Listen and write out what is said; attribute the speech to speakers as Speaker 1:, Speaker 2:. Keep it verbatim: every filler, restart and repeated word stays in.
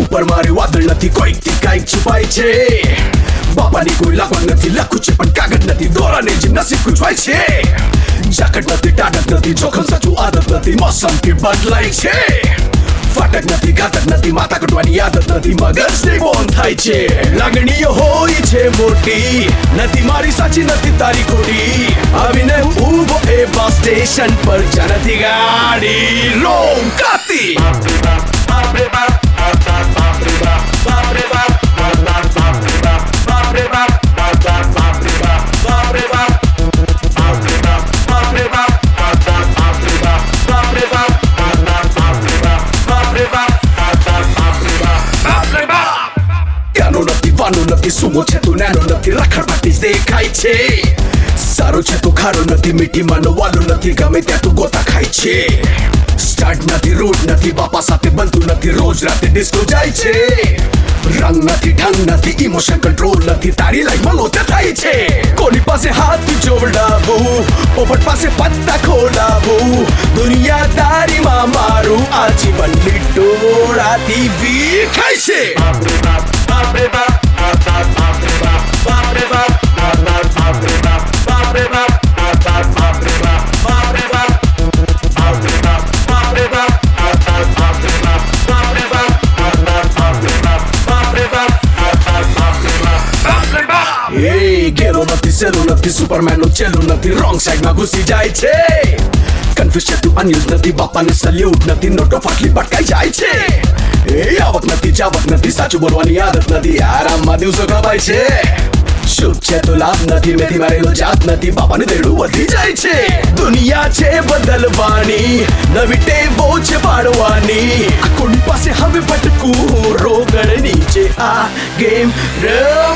Speaker 1: ઉપર મારે વાદળ નથી, કોઈકથી કાંઈક છુપાય છે. બાપાની કોઈ લાગવણ નથી, લખું છે પણ કાગળ નથી, દોરાને જ નસીબ ગુજવાય છે. જાકટ નથી, ટાઢક નથી, જોખમ સાચું આદત નથી, મોસમ કે બદલાય છે. ફાટક નથી, ઘાતક નથી, માથા કટવાની આદત નથી, મગજને બોન થાય છે. લાગણીઓ હોય છે મોટી, નથી મારી સાચી નથી તારી ખોટી. આવીને હું ઊભો એ બસ સ્ટેશન પર, જ્યાં નથી ગાડી રોકાતી. નથી સુમો છે તું નાનો નથી, રખડવાથી જ દેખાય છે. સારો છે તું ખારો નથી, મીઠી માનો વાલો નથી, ગમે ત્યાં તું ગોતા ખાય છે. સ્ટાર્ટ નથી, રોડ નથી, બાપા સાથે બનતું નથી, રોજ રાતે ડિસ્કો જાય છે. રંગ નથી, ઢંગ નથી, ઇમોશન કંટ્રોલ નથી, તારી લાઈફમાં લોચા થાય છે. કોની પાસે હાથ જોડાવું, પોપટ પાસે પત્તા ખોલાવું, દુનિયાદારીમાં મારું આજીવન લીટોળાથી વીખાય છે. ઘેરો નથી, સેલો નથી, સુપરમેન નો ચેલો નથી, રોંગ સાઈડમાં ઘૂસી જાય છે. કન્ફ્યુઝ છે તું, અનિલ નથી, બાપાને સલ્યુટ નથી, નોટો ફાટલી પટકાઈ જાય છે. એ આવક નથી, જાવક નથી, સાચું બોલવાની આદત નથી, આરામમાં દિવસો કપાય છે. શુભ છે તો લાભ નથી, મેથી મારેલો જાત નથી, બાપાને દેડું વધી જાય છે. દુનિયા છે બદલવાની, નવી ટેવો છે પાડવાની, આ કોની પાસે હવે ભટકું, રોગણ નીચે આ ગેમ